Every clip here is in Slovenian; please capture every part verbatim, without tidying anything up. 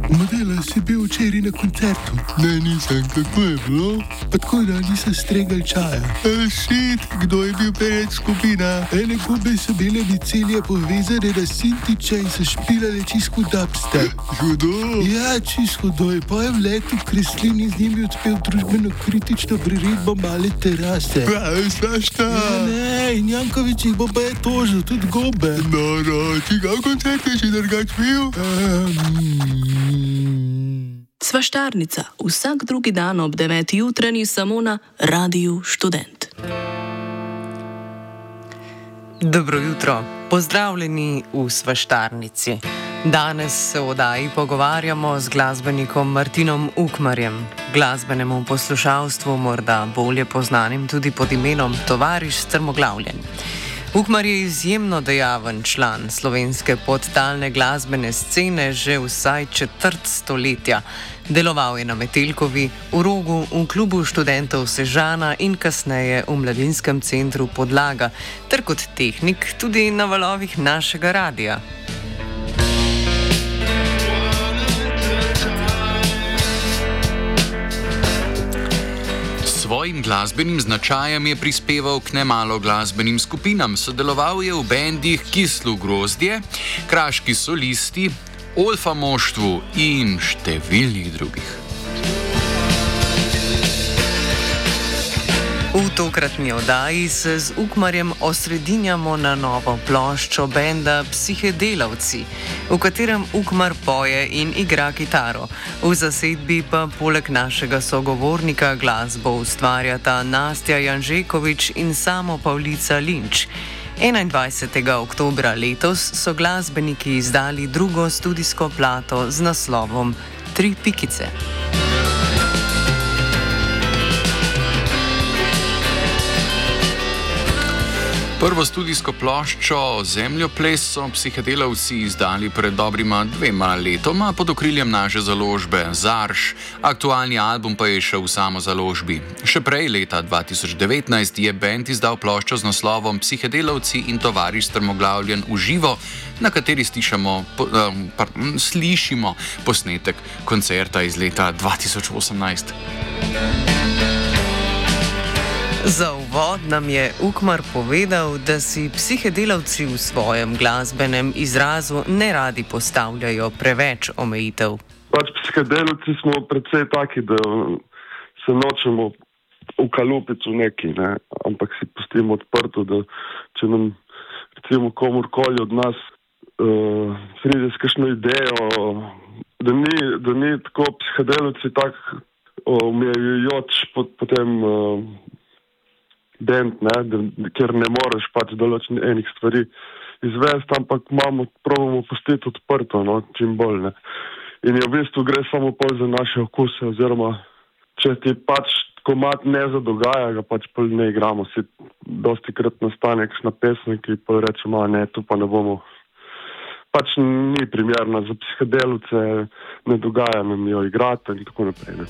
Modela si bil včeraj na koncertu. Ne, nisem, kako je bilo? Pa tako, da nisem stregal čaja. A šit, kdo je bil pred skupina? Ene gube so bile micelje povezane na Sintiče in so špilale čisto dubstep. Hudo? Ja, čisto hudo. Pa je v letu Kreslin in z njimi odpel družbeno kritično priredbo Male terase. Pravi, svašta. Ja, ne, in Jankovič jih bo pa je tožil, tudi gobe. No, no, čigav koncert je še drugač bil? Um... Svaštarnica, vsak drugi dan ob deveti jutranji samo na Radiu Študent. Dobro jutro, pozdravljeni v Svaštarnici. Danes se v oddaji pogovarjamo z glasbenikom Martinom Ukmarjem, glasbenemu poslušalstvu morda bolje poznanim tudi pod imenom Tovariš Strmoglavljen. Ukmar je izjemno dejaven član slovenske podtalne glasbene scene že vsaj četrt stoletja. Deloval je na Metelkovi, v Rogu, v klubu študentov Sežana in kasneje v mladinskem centru Podlaga, ter kot tehnik tudi na valovih našega radia. Svojim glasbenim značajem je prispeval k nemalo glasbenim skupinam. Sodeloval je v bendih Kislo grozdje, Kraški solisti, Olfa moštvu in številnih drugih. V tokratni oddaji se z Ukmarjem osredinjamo na novo ploščo benda Psihedelavci, v katerem Ukmar poje in igra kitaro. V zasedbi pa poleg našega sogovornika glasbo ustvarjata Nastja Janžekovič in Samo Pavlica Linč. enaindvajsetega oktobra letos so glasbeniki izdali drugo studijsko plato z naslovom Tri pikice. Prvo studijsko ploščo Zemljoples so Psihedelavci izdali pred dobrima dvema letoma pod okriljem naše založbe Zarš, aktualni album pa je šel v samo založbi. Še prej, leta dva tisoč devetnajst, je bend izdal ploščo z naslovom Psihedelavci in Tovariš Strmoglavljen v živo, na kateri stišamo, po, um, pardon, slišimo posnetek koncerta iz leta dva tisoč osemnajst. Za uvod nam je Ukmar povedal, da si Psihedelavci v svojem glasbenem izrazu ne radi postavljajo preveč omejitev. Pač Psihedelavci smo precej taki, da se nočemo ukalupiti v neki, ne? Ampak si pustimo odprto, da če nam recimo komorkoli od nas uh, pride s kakšno idejo, da ni, da ni tako Psihedelavci tak omejujoč uh, potem uh, band, ne, da, ker ne moreš pač določenih enih stvari izvesti, ampak imamo, probamo pustiti odprto, no, čim bolj, ne. In je v bistvu gre samo pol za naše okuse, oziroma če ti pač komad ne zadogaja, ga pač pol ne igramo. Si dosti krat nastane kakšna pesem, ki pol rečemo, ne, tu pa ne bomo. Pač ni primerna za Psihedelavce, ne dogaja nam jo igrati in tako naprej, ne.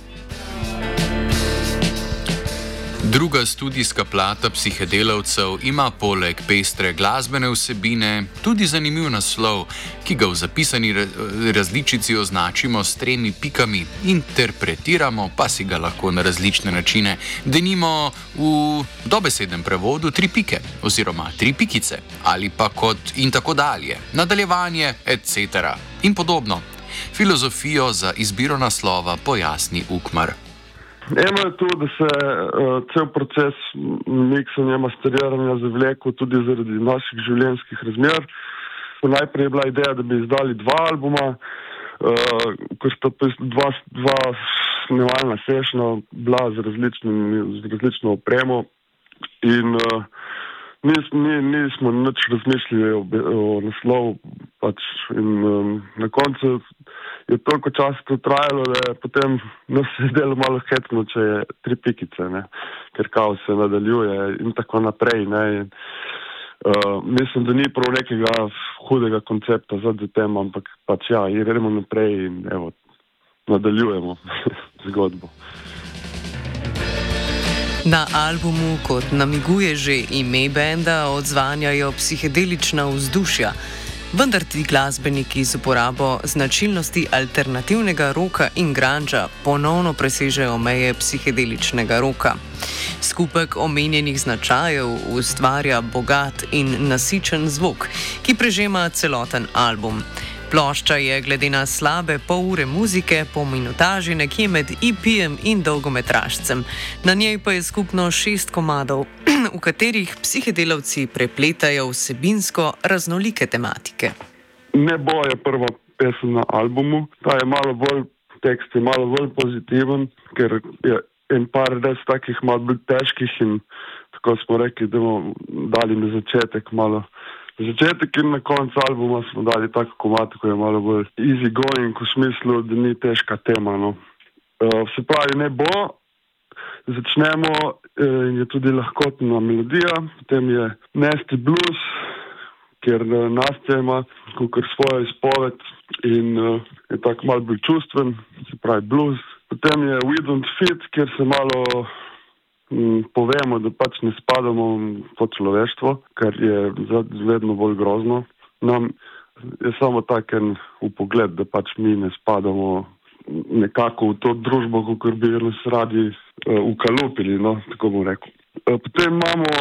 Druga studijska plata Psihedelavcev ima poleg pestre glasbene vsebine tudi zanimiv naslov, ki ga v zapisani različici označimo s tremi pikami, interpretiramo pa si ga lahko na različne načine, denimo v dobesednem prevodu tri pike oziroma tri pikice ali pa kot in tako dalje, nadaljevanje et cetera in podobno. Filozofijo za izbiro naslova pojasni Ukmar. Eno je to, da se uh, cel proces miksanja, masteriranja zavlekel tudi zaradi naših življenjskih razmer. Najprej je bila ideja, da bi izdali dva albuma, uh, ko sta dva, dva snemalna sešna bila z, z različno opremo in uh, nis, ni, nismo nič razmišljali o, o naslovu pač in um, na koncu je toliko časa to trajalo, da je potem nas se delo malo hetno, če je tri pikice, ne, ker kao se nadaljuje in tako naprej, ne, in uh, mislim, da ni prav nekega hudega koncepta za tem, ampak pač ja, gremo naprej in evo, nadaljujemo zgodbo. Na albumu, kot namiguje že ime benda, odzvanjajo psihedelična vzdušja. vendar ti glasbeniki z uporabo značilnosti alternativnega roka in grunge ponovno presežejo meje psihedeličnega roka. Skupek omenjenih značajev ustvarja bogat in nasičen zvok, ki prežema celoten album. Plošča je glede na slabe pol ure muzike po minutaži nekje med E P-jem in dolgometražcem. Na njej pa je skupno šest komadov, v katerih psihedelavci prepletajo vsebinsko raznolike tematike. Nebo je prva pesem na albumu. Ta je malo bolj, tekst je malo bolj pozitiven, ker je en par res takih malo bolj težkih in tako smo rekli, da bomo dali na začetek malo Začetek in na konec albuma smo dali tako komad, ko je malo bolj easy going, v smislu, da ni težka tema. No. Uh, se pravi, ne bo. Začnemo in uh, je tudi lahkotna melodija, potem je Nasty Blues, kjer uh, Nastja ima kakor svojo izpoved in uh, je tako malo bolj čustven, se pravi blues. Potem je We Don't Fit, kjer se malo povemo, da pač ne spadamo po človeštvo, kar je vedno bolj grozno. Nam je samo tak en upogled, da pač mi ne spadamo nekako v to družbo, kakor bi nas radi uh, ukalupili, no, tako bom rekel. Uh, potem imamo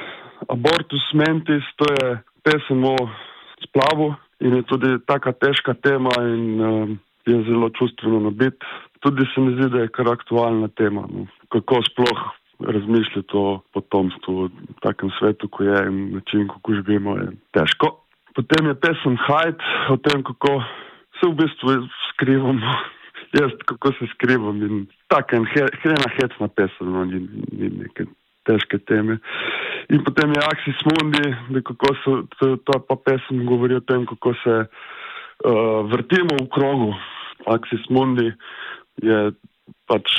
Abortus Mentis, to je pesem o splavu in je tudi taka težka tema in uh, je zelo čustveno nabit. Tudi se mi zdi, da je kar aktualna tema, no, kako sploh razmišljati o potomstvu v takem svetu, ko je in način, kako živimo, je težko. Potem je pesem Hide, o tem, kako se v bistvu skrivam, jaz kako se skrivam in taka ena hecna pesem, no, ni, ni neke težke teme. In potem je Axis Mundi, da kako se, to, to pa pesem govori o tem, kako se uh, vrtimo v krogu. Axis Mundi je pač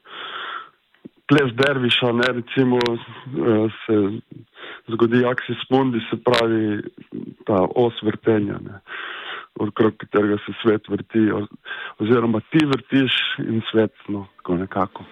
ples derviša, ne, recimo se zgodi Axis Mundi, se pravi ta os vrtenja, ne, okrog katerega se svet vrti, oziroma ti vrtiš in svet, no, tako nekako.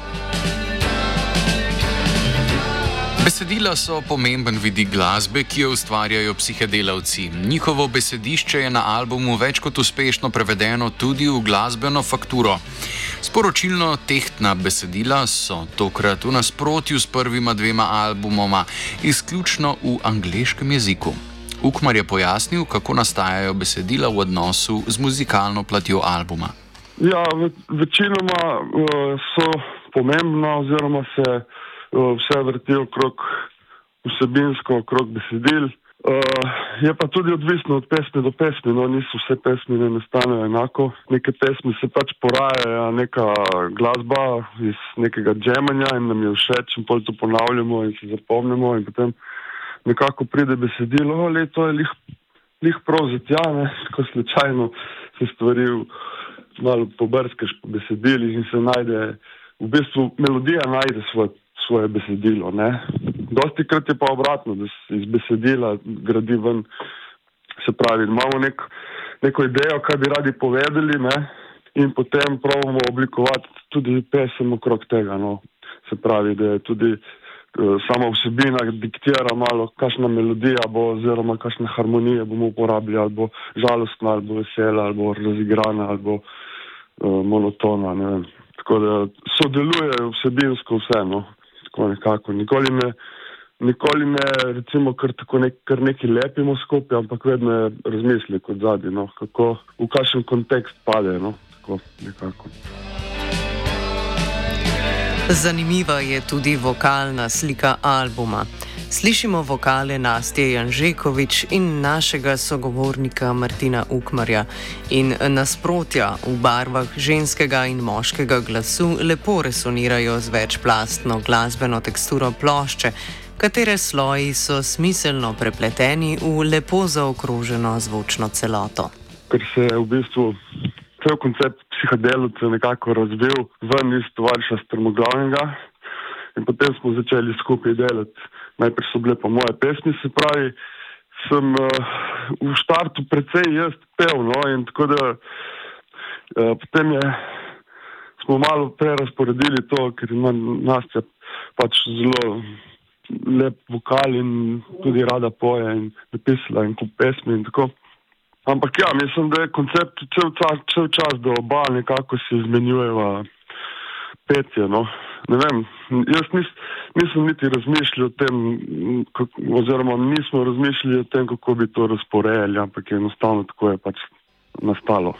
Besedila so pomemben vidik glasbe, ki jo ustvarjajo psihedelavci. Njihovo besedišče je na albumu več kot uspešno prevedeno tudi v glasbeno fakturo. Sporočilno tehtna besedila so tokrat v nasprotju s prvima dvema albumoma izključno v angleškem jeziku. Ukmar je pojasnil, kako nastajajo besedila v odnosu z muzikalno platjo albuma. Ja, večinoma uh, so pomembna oziroma se vse vrti okrog vsebinsko, okrog besedil. Uh, je pa tudi odvisno od pesmi do pesmi, no niso vse pesmi ne nastanejo enako. Neke pesmi se pač porajajo, neka glasba iz nekega džemanja in nam je všeč in potem to ponavljamo in se zapomnimo in potem nekako pride besedilo, ali to je lih, lih prav za tja, ne, tako slučajno se stvari malo pobrskaš po besedilih in se najde, v bistvu melodija najde svoj svoje besedilo, ne. Dosti krat je pa obratno, da se iz besedila gradi ven, se pravi, imamo nek, neko idejo, kaj bi radi povedali, ne, in potem probamo oblikovati tudi pesem okrog tega, no. Se pravi, da je tudi uh, sama vsebina diktira malo, kakšna melodija bo, oziroma kakšne harmonije bomo uporabili, ali bo žalostna, ali bo vesela, ali bo razigrana, ali bo uh, monotona, ne vem. Tako da sodeluje vsebinsko vse, no. Tako nekako. Nikoli ne, nikoli ne recimo kar tako nek, kar nekaj lepimo skupaj, ampak vedno je razmislek od zadaj, no, kako, v kakšen kontekst pade, no, tako nekako. Zanimiva je tudi vokalna slika albuma. Slišimo vokale Nastje Janžekovič in našega sogovornika Martina Ukmarja in nasprotja v barvah ženskega in moškega glasu lepo resonirajo z večplastno glasbeno teksturo plošče, katere sloji so smiselno prepleteni v lepo zaokroženo zvočno celoto. Ker se je v bistvu cel koncept psihedelavcev nekako razvil ven iz tovariša Strmoglavnega in potem smo začeli skupaj delati. Najprej so bile pa moje pesmi, se pravi, sem uh, v štartu precej jaz pel, no, in tako da uh, potem je, smo malo prerasporedili to, ker ima Nastja pač zelo lep vokal in tudi rada poje in napisala en kup pesmi in tako. Ampak ja, mislim, da je koncept cel čas, cel čas da oba nekako si izmenjujeva petje, no. Ne vem, jaz nis, nisem niti razmišljal o tem, kak, oziroma nismo razmišljali o tem, kako bi to razporejali, ampak je enostavno tako je pač nastalo.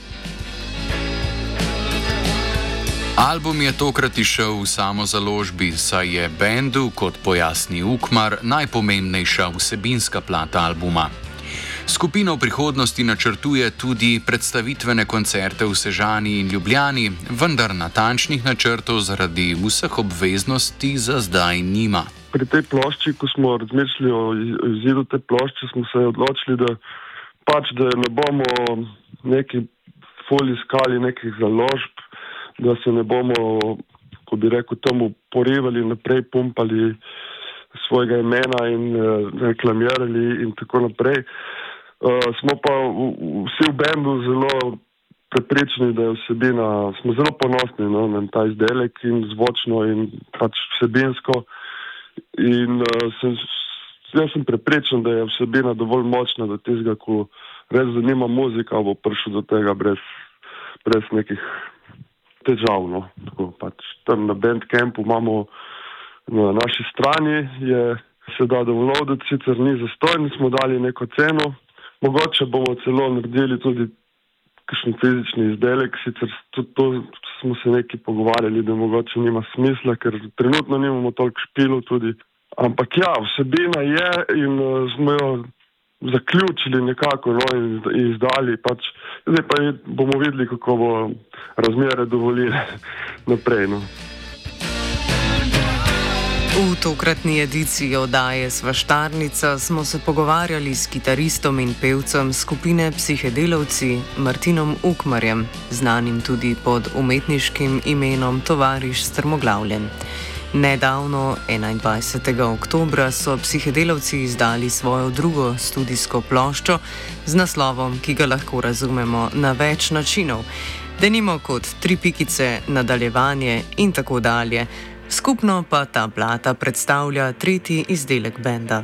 Album je tokrat išel v samozaložbi, saj je bendu, kot pojasni Ukmar, najpomembnejša vsebinska plata albuma. Skupina v prihodnosti načrtuje tudi predstavitvene koncerte v Sežani in Ljubljani, vendar natančnih načrtov zaradi vseh obveznosti za zdaj nima. Pri tej plošči, ko smo razmišljali o izidu te plošče, smo se odločili, da pač, da ne bomo neki ful iskali nekih založb, da se ne bomo, ko bi rekel, tomu porivali, naprej pumpali svojega imena in uh, reklamirali in tako naprej. Uh, smo pa v, vsi v bendu zelo prepričani, da je vsebina, smo zelo ponosni, no, na ta izdelek in zvočno in pač vsebinsko. In uh, sem, jaz sem prepričan, da je vsebina dovolj močna, da tistega, ko res zanima muzika, bo prišel do tega brez, brez nekih težav. No. Tako, pač, tam na Bandcampu imamo na naši strani, je se da downloaditi, sicer ni zastojni, smo dali neko ceno. Mogoče bomo celo naredili tudi kakšen fizični izdelek, sicer tudi to smo se nekaj pogovarjali, da mogoče nima smisla, ker trenutno nimamo toliko špilov tudi. Ampak ja, vsebina je in uh, smo jo zaključili nekako, no, in izdali pač. Zdaj pa bomo videli, kako bo razmere dovolili naprej, no. V tokratni ediciji oddaje Svaštarnica smo se pogovarjali s kitaristom in pevcem skupine Psihedelovci Martinom Ukmarjem, znanim tudi pod umetniškim imenom Tovariš Strmoglavljen. Nedavno, enaindvajsetega oktobra, so Psihedelovci izdali svojo drugo studijsko ploščo z naslovom, ki ga lahko razumemo na več načinov, denimo kot tri pikice, nadaljevanje in tako dalje. Skupno pa ta plata predstavlja tretji izdelek benda.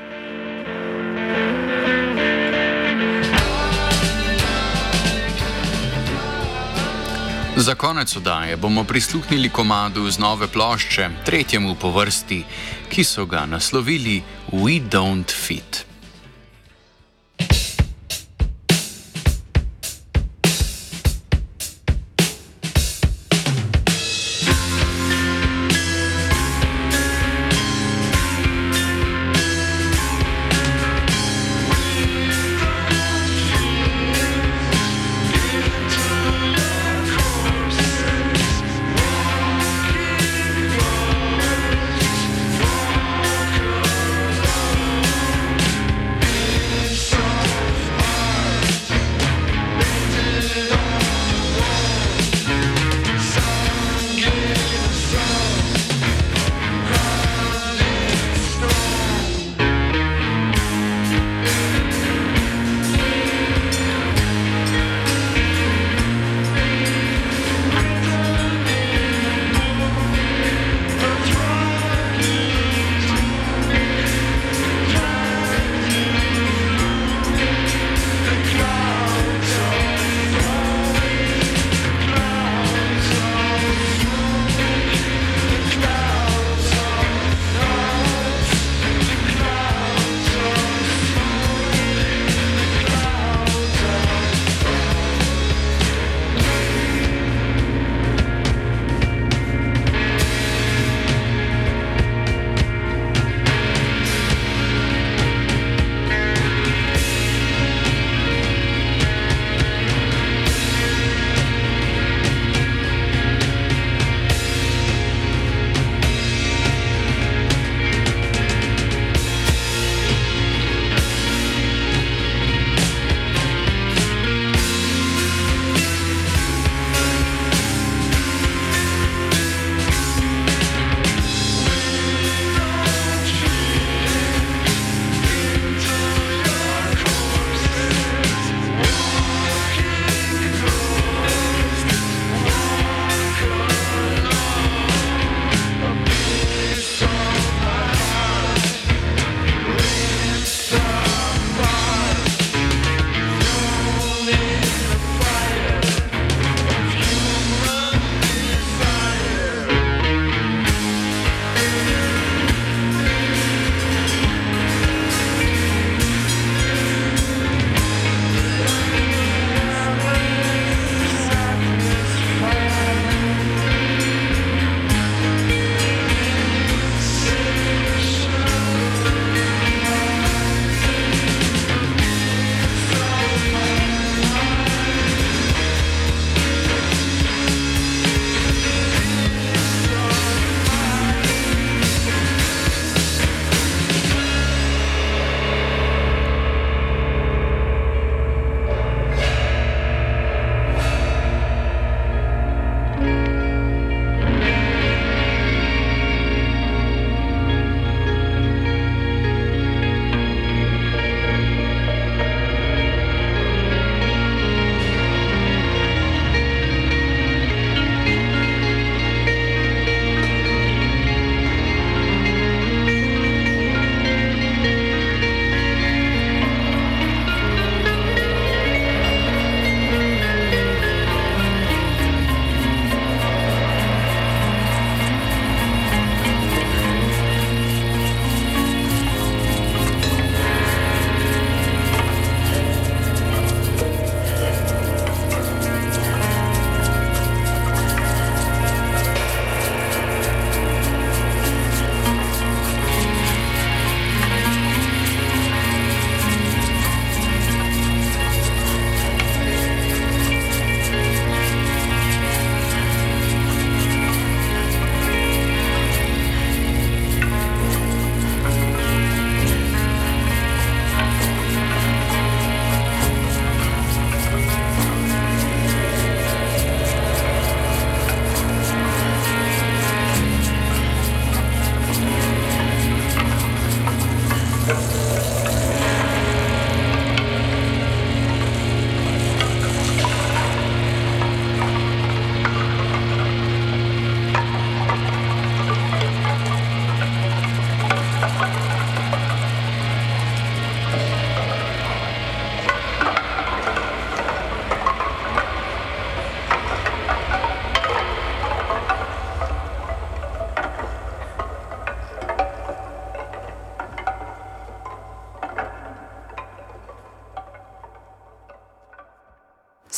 Za konec oddaje bomo prisluhnili komadu z nove plošče, tretjemu po vrsti, ki so ga naslovili We Don't Fit.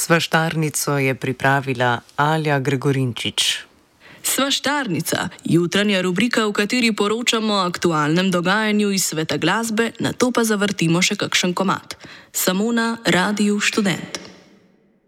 Svaštarnico je pripravila Alja Gregorinčič. Svaštarnica, jutranja rubrika, v kateri poročamo o aktualnem dogajanju iz sveta glasbe, nato pa zavrtimo še kakšen komad. Samo na Radiu Študent.